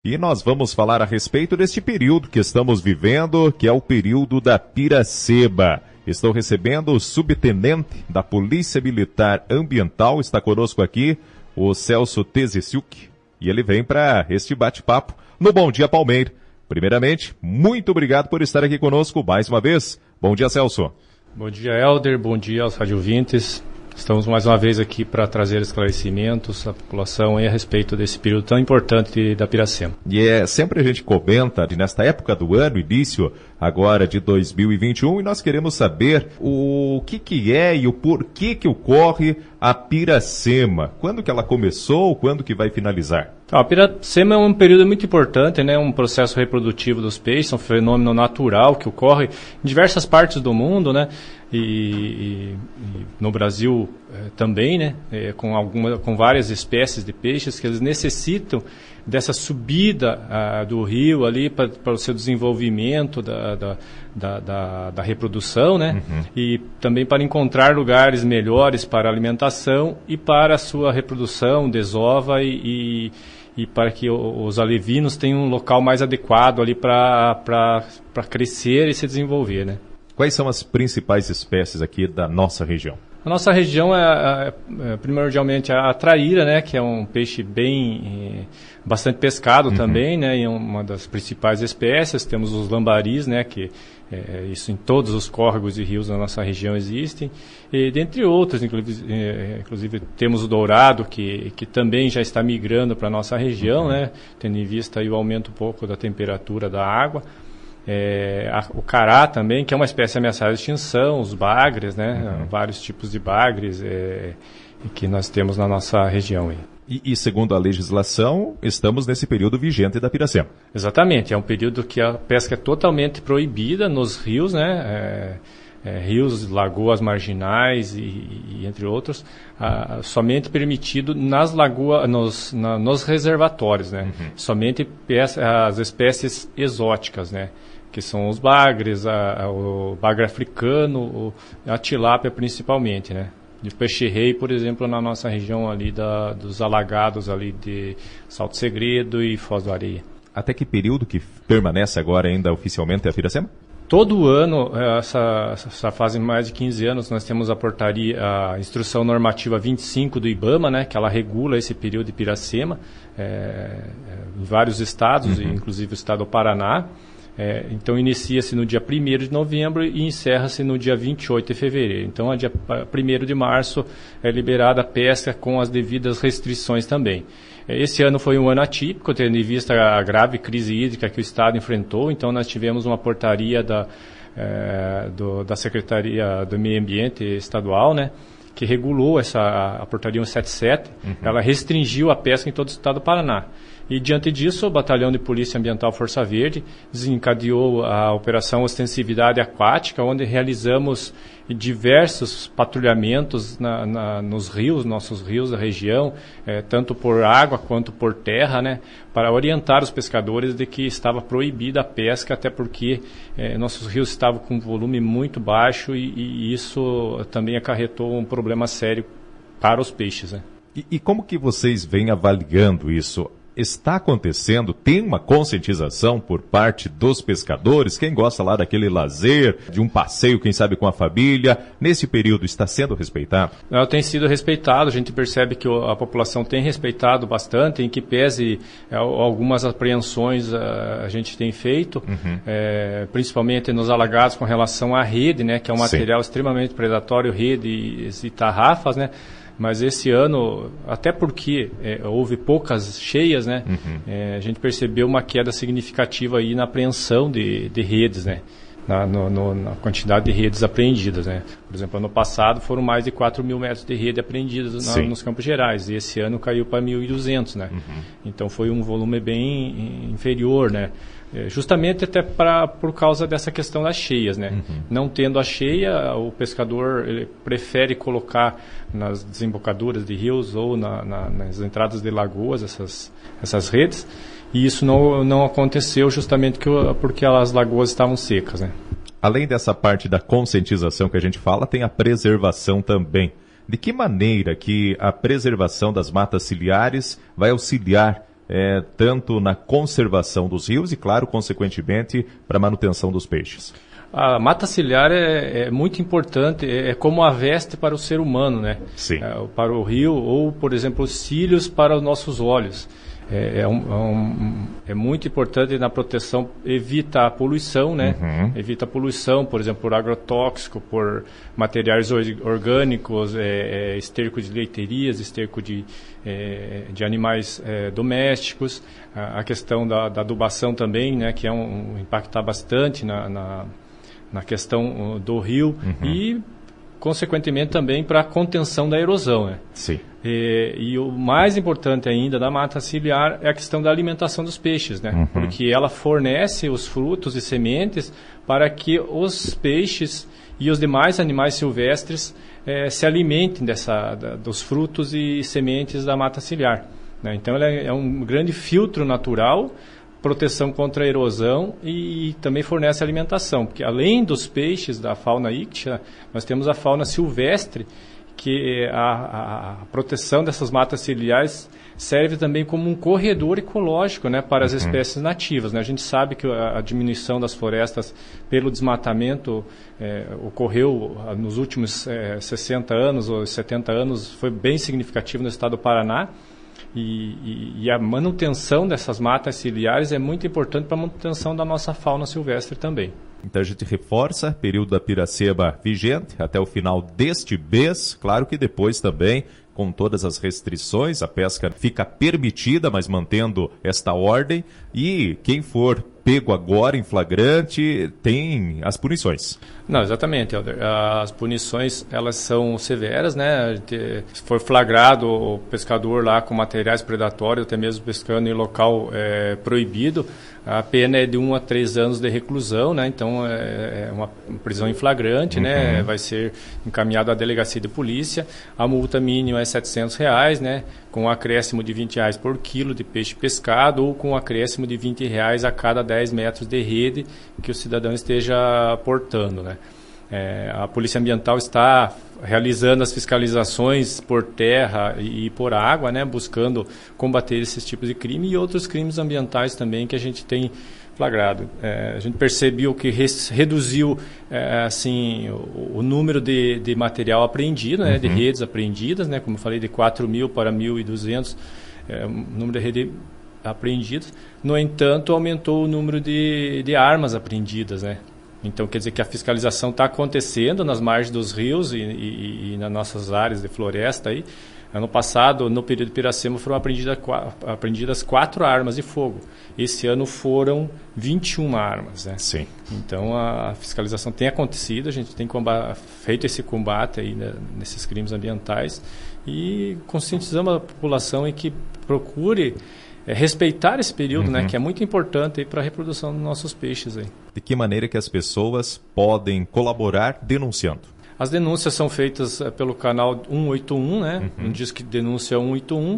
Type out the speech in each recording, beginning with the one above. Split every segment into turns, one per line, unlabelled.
E nós vamos falar a respeito deste período que estamos vivendo, que é o período da Piracema. Estou recebendo o subtenente da Polícia Militar Ambiental, está conosco aqui, o Celso Teziciuk, e ele vem para este bate-papo no Bom Dia Palmeira. Primeiramente, muito obrigado por estar aqui conosco mais uma vez. Bom dia, Celso.
Bom dia, Helder. Bom dia aos radiovintes. Estamos mais uma vez aqui para trazer esclarecimentos à população a respeito desse período tão importante da Piracema.
E sempre a gente comenta, nesta época do ano, início agora de 2021, e nós queremos saber o que é e o porquê que ocorre a Piracema. Quando que ela começou, quando que vai finalizar?
A Piracema é um período muito importante, né? Um processo reprodutivo dos peixes, um fenômeno natural que ocorre em diversas partes do mundo, né? E no Brasil também, né? Com várias espécies de peixes que eles necessitam dessa subida do rio ali para o seu desenvolvimento da reprodução, né? Uhum. E também para encontrar lugares melhores para alimentação e para a sua reprodução, desova e para que os alevinos tenham um local mais adequado ali para crescer e se desenvolver, né?
Quais são as principais espécies aqui da nossa região?
A nossa região é primordialmente a traíra, né, que é um peixe bastante pescado também, né, e é uma das principais espécies. Temos os lambaris, né, que isso em todos os córregos e rios da nossa região existem, e dentre outros, inclusive temos o dourado, que também já está migrando para a nossa região, né, tendo em vista aí o aumento um pouco da temperatura da água. O cará também, que é uma espécie ameaçada de extinção, os bagres, né? Vários tipos de bagres que nós temos na nossa região aí.
E segundo a legislação, estamos nesse período vigente da Piracema.
Exatamente, é um período que a pesca é totalmente proibida nos rios, né? Rios, lagoas marginais e entre outros, somente permitido nas lagoas, nos reservatórios, né? Somente as espécies exóticas, né? Que são os bagres, o bagre africano, a tilápia principalmente, né? De peixe-rei, por exemplo, na nossa região ali dos alagados ali de Salto Segredo e Foz do Areia.
Até que período que permanece agora ainda oficialmente a Piracema?
Todo ano, essa fase de mais de 15 anos, nós temos a Instrução Normativa 25 do IBAMA, né, que ela regula esse período de Piracema em vários estados, inclusive o estado do Paraná. Então, inicia-se no dia 1º de novembro e encerra-se no dia 28 de fevereiro. Então, a dia 1º de março é liberada a pesca com as devidas restrições também. Esse ano foi um ano atípico, tendo em vista a grave crise hídrica que o Estado enfrentou. Então, nós tivemos uma portaria da Secretaria do Meio Ambiente Estadual, né, que regulou a portaria 177. Ela restringiu a pesca em todo o estado do Paraná. E, diante disso, o Batalhão de Polícia Ambiental Força Verde desencadeou a Operação Ostensividade Aquática, onde realizamos diversos patrulhamentos nos rios, nossos rios da região, tanto por água quanto por terra, né, para orientar os pescadores de que estava proibida a pesca, até porque nossos rios estavam com um volume muito baixo e isso também acarretou um problema sério para os peixes, né?
E como que vocês vêm avaliando isso? Está acontecendo, tem uma conscientização por parte dos pescadores, quem gosta lá daquele lazer, de um passeio, quem sabe com a família, nesse período está sendo respeitado?
Tem sido respeitado, a gente percebe que a população tem respeitado bastante, em que pese algumas apreensões a gente tem feito, principalmente nos alagados com relação à rede, né, que é um material extremamente predatório, redes e tarrafas, né? Mas esse ano, até porque houve poucas cheias, né, a gente percebeu uma queda significativa aí na apreensão de redes, né, na quantidade de redes apreendidas, né. Por exemplo, ano passado foram mais de 4 mil metros de rede apreendidas nos Campos Gerais, e esse ano caiu para 1.200, né. Então foi um volume bem inferior, né. Justamente até por causa dessa questão das cheias, né? Não tendo a cheia, o pescador ele prefere colocar nas desembocaduras de rios ou nas entradas de lagoas essas redes, e isso não aconteceu justamente porque as lagoas estavam secas, né?
Além dessa parte da conscientização que a gente fala, tem a preservação também. De que maneira que a preservação das matas ciliares vai auxiliar tanto na conservação dos rios e, claro, consequentemente, para a manutenção dos peixes?
A mata ciliar é muito importante, é como a veste para o ser humano, né?
Sim.
Para o rio, ou, por exemplo, os cílios para os nossos olhos. É muito importante na proteção, evita a poluição, né?
Uhum.
Evita a poluição, por exemplo, por agrotóxico, por materiais orgânicos, esterco de leiterias, esterco de animais domésticos, a questão da adubação também, né? Que impacta bastante na questão do rio. Uhum. E, consequentemente, também para a contenção da erosão, né?
Sim.
E o mais importante ainda da mata ciliar é a questão da alimentação dos peixes, né?
Uhum.
Porque ela fornece os frutos e sementes para que os peixes e os demais animais silvestres se alimentem dos frutos e sementes da mata ciliar, né? Então ela é um grande filtro natural, proteção contra a erosão e também fornece alimentação, porque além dos peixes da fauna íctea, nós temos a fauna silvestre, que a proteção dessas matas ciliares serve também como um corredor ecológico, né, para as espécies nativas, né? A gente sabe que a diminuição das florestas pelo desmatamento ocorreu nos últimos 60 anos ou 70 anos, foi bem significativo no estado do Paraná. E a manutenção dessas matas ciliares é muito importante para a manutenção da nossa fauna silvestre também.
Então a gente reforça, período da piraceba vigente até o final deste mês. Claro que depois também, com todas as restrições, a pesca fica permitida, mas mantendo esta ordem. E quem for pego agora em flagrante tem as punições.
Não, exatamente, Helder. As punições, elas são severas, né? Se for flagrado o pescador lá com materiais predatórios, até mesmo pescando em local proibido, a pena é de 1 a 3 anos de reclusão, né? Então é uma prisão em flagrante, né? Vai ser encaminhado à delegacia de polícia. A multa mínima é R$700, né? Com um acréscimo de R$20 por quilo de peixe pescado ou com um acréscimo de R$20 a cada 10 metros de rede que o cidadão esteja portando, né? A Polícia Ambiental está realizando as fiscalizações por terra e por água, né, buscando combater esses tipos de crime e outros crimes ambientais também que a gente tem flagrado. A gente percebeu que reduziu assim, o número de material apreendido, né, de redes apreendidas, né, como eu falei, de 4.000 para 1.200, o número de redes apreendidas. No entanto, aumentou o número de armas apreendidas, né? Então, quer dizer que a fiscalização está acontecendo nas margens dos rios e nas nossas áreas de floresta. Aí. Ano passado, no período de Piracema, foram apreendidas 4 armas de fogo. Esse ano foram 21 armas, né?
Sim.
Então, a fiscalização tem acontecido, a gente tem feito esse combate aí, né, nesses crimes ambientais e conscientizamos a população em que procure respeitar esse período, né, que é muito importante para a reprodução dos nossos peixes aí.
De que maneira que as pessoas podem colaborar denunciando?
As denúncias são feitas pelo canal 181, né? Diz que denúncia 181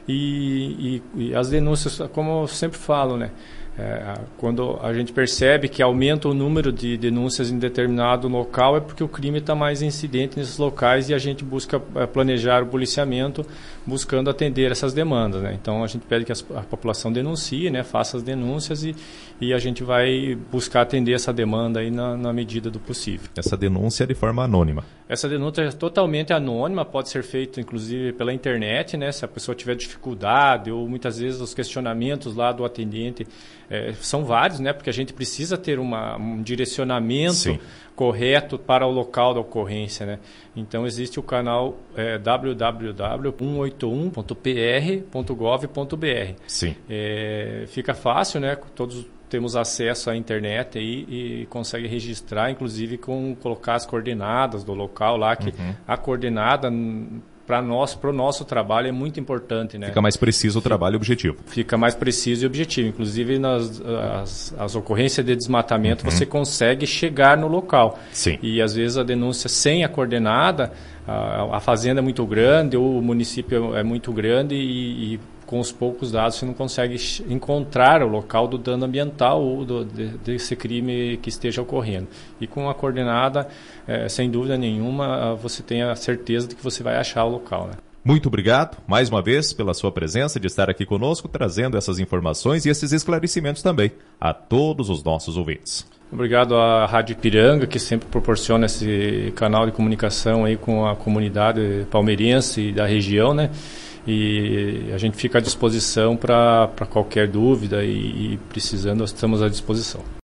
e as denúncias, como eu sempre falo, né? Quando a gente percebe que aumenta o número de denúncias em determinado local é porque o crime está mais incidente nesses locais e a gente busca planejar o policiamento buscando atender essas demandas, né? Então a gente pede que a população denuncie, né? Faça as denúncias e a gente vai buscar atender essa demanda aí na medida do possível.
Essa denúncia é de forma anônima? Essa
denúncia é totalmente anônima, pode ser feita inclusive pela internet, né? Se a pessoa tiver dificuldade ou muitas vezes os questionamentos lá do atendente são vários, né? Porque a gente precisa ter um direcionamento correto para o local da ocorrência, né? Então existe o canal www.181.pr.gov.br.
Sim.
Fica fácil, né? Todos temos acesso à internet aí e consegue registrar, inclusive colocar as coordenadas do local lá, que a coordenada para o nosso trabalho é muito importante, né?
Fica mais preciso o trabalho e objetivo.
Fica mais preciso e objetivo. Inclusive, as ocorrências de desmatamento, você consegue chegar no local.
Sim.
E, às vezes, a denúncia sem a coordenada, a fazenda é muito grande, ou o município é muito grande e com os poucos dados você não consegue encontrar o local do dano ambiental ou desse crime que esteja ocorrendo. E com a coordenada, sem dúvida nenhuma, você tem a certeza de que você vai achar o local, né?
Muito obrigado, mais uma vez, pela sua presença, de estar aqui conosco, trazendo essas informações e esses esclarecimentos também a todos os nossos ouvintes.
Obrigado à Rádio Ipiranga, que sempre proporciona esse canal de comunicação aí com a comunidade palmeirense e da região, né? E a gente fica à disposição para qualquer dúvida e precisando, nós estamos à disposição.